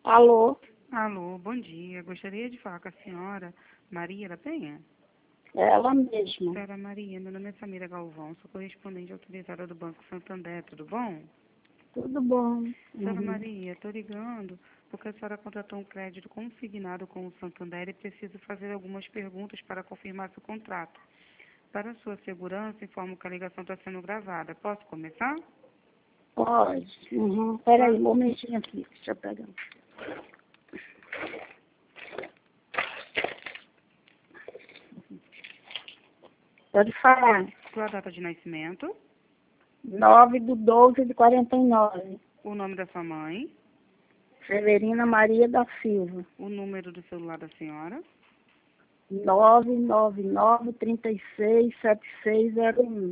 Alô? Alô, bom dia. Gostaria de falar com a senhora Maria da Penha. Ela mesma. Senhora Maria, meu nome é Samira Galvão, sou correspondente autorizada do Banco Santander, tudo bom? Tudo bom? Senhora Maria, estou ligando porque a senhora contratou um crédito consignado com o Santander e preciso fazer algumas perguntas para confirmar seu contrato. Para sua segurança, informo que a ligação está sendo gravada. Posso começar? Pode. Peraí, um momentinho aqui. Deixa eu pegar. Pode falar. Sua data de nascimento, 9/12/49. o nome da sua mãe, Severina Maria da Silva. o número do celular da senhora, 999-367601.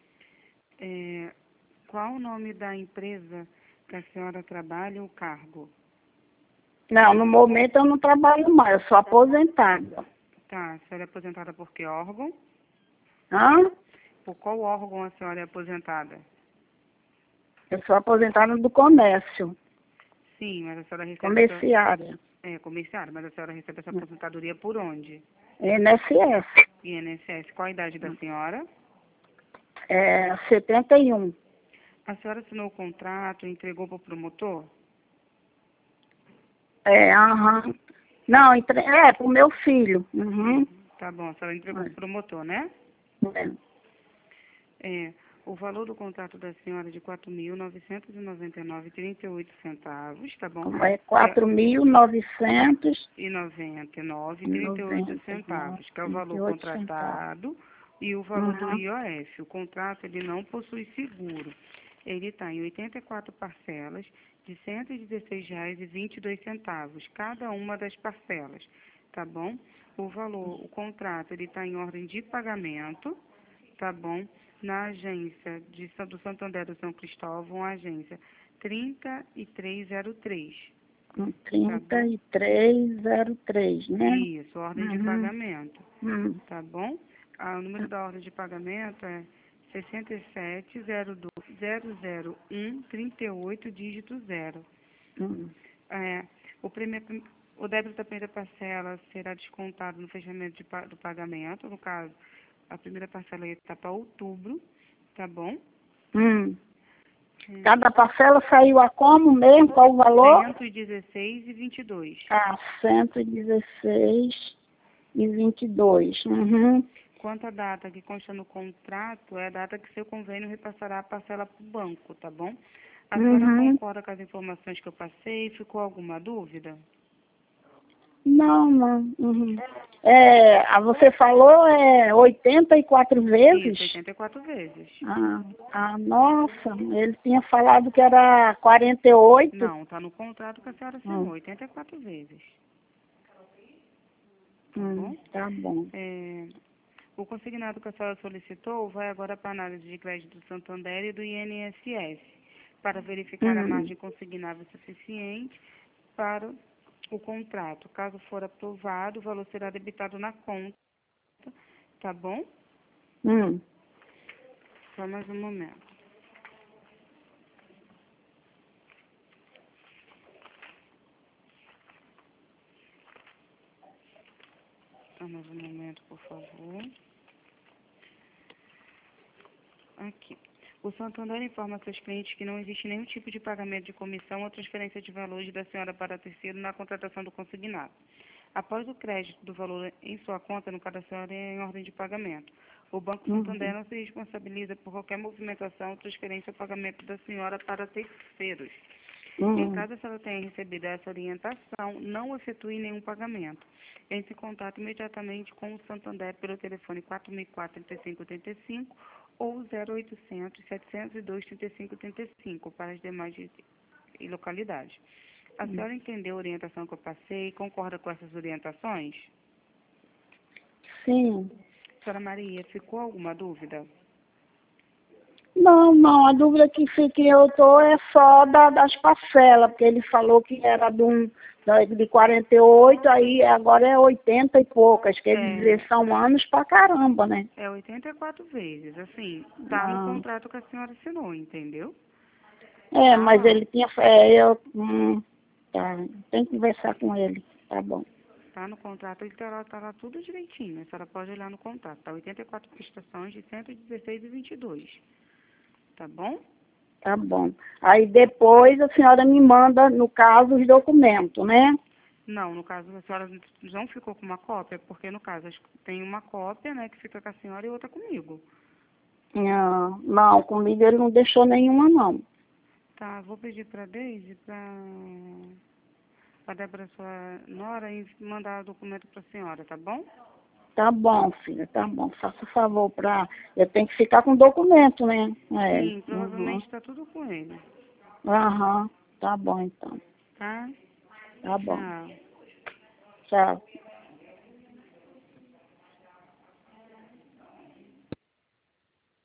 qual o nome da empresa que a senhora trabalha, o cargo? Não, no momento eu não trabalho mais, eu sou aposentada. Tá, a senhora é aposentada por que órgão? Hã? Por qual órgão a senhora é aposentada? Eu sou aposentada do comércio, Sim, mas a senhora recebe comerciária. comerciária, mas a senhora recebe essa aposentadoria por onde? INSS. INSS. Qual a idade da senhora? 71. A senhora assinou o contrato e entregou para o promotor? Aham. Não, pro meu filho. Tá bom, a senhora entregou para o promotor, né? O valor do contrato da senhora é de R$ 4.999,38, tá bom? É 4.900 E 99,38, que é o valor 98 centavos. contratado e o valor do IOF. O contrato ele não possui seguro. Ele está em 84 parcelas de R$ 116,22, cada uma das parcelas, tá bom? O contrato ele está em ordem de pagamento, tá bom? Na agência do Santander do São Cristóvão, a agência 3303. 3303, né? Isso, ordem de pagamento, tá bom? O número da ordem de pagamento é 6702000138, dígito 0. O débito da primeira parcela será descontado no fechamento do pagamento, no caso, a primeira parcela está para outubro, tá bom? Cada parcela saiu a como mesmo? Qual o valor? 116,22. 116,22. Quanto à data que consta no contrato, é a data que seu convênio repassará a parcela para o banco, tá bom? A senhora concorda com as informações que eu passei? Ficou alguma dúvida? Não. Você falou 84 vezes? Isso, 84 vezes. Nossa, ele tinha falado que era 48. Não, está no contrato que a senhora assinou, 84 vezes. Tá bom. O consignado que a senhora solicitou vai agora para a análise de crédito do Santander e do INSS, para verificar a margem consignável suficiente para o contrato. Caso for aprovado, o valor será debitado na conta, tá bom? Só mais um momento. Só mais um momento, por favor. Aqui. O Santander informa a seus clientes que não existe nenhum tipo de pagamento de comissão ou transferência de valores da senhora para terceiro na contratação do consignado. Após o crédito do valor em sua conta, no caso da senhora é em ordem de pagamento. O Banco Santander não se responsabiliza por qualquer movimentação ou transferência ou pagamento da senhora para terceiros. Em caso a senhora tenha recebido essa orientação, não efetue nenhum pagamento. Entre em contato imediatamente com o Santander pelo telefone 4004-3585 ou 0800-702-3535 para as demais localidades. A senhora entendeu a orientação que eu passei e concorda com essas orientações? Sim. Senhora Maria, ficou alguma dúvida? Não, a dúvida que eu estou é só das parcelas, porque ele falou que era de 48, aí agora é 80 e poucas, quer dizer, são anos pra caramba, né? É 84 vezes, assim, tá no contrato que a senhora assinou, entendeu? Mas ele tinha... Tá, tem que conversar com ele, tá bom. Tá no contrato, ele tá lá tudo direitinho. A senhora pode olhar no contrato. Tá 84 prestações de 116,22. Tá bom? Tá bom. Aí depois a senhora me manda, no caso, os documentos, né? Não, no caso, a senhora não ficou com uma cópia, porque no caso tem uma cópia, né, que fica com a senhora e outra comigo. Não, comigo ele não deixou nenhuma, não. Tá, vou pedir pra Deise, pra Débora, sua nora, e mandar o documento pra senhora, tá bom? Tá bom, filha, tá bom. Faça favor eu tenho que ficar com o documento, né? Sim, provavelmente tá tudo com ele. Aham, tá bom então. Tá? Tá bom. Tchau. Tchau.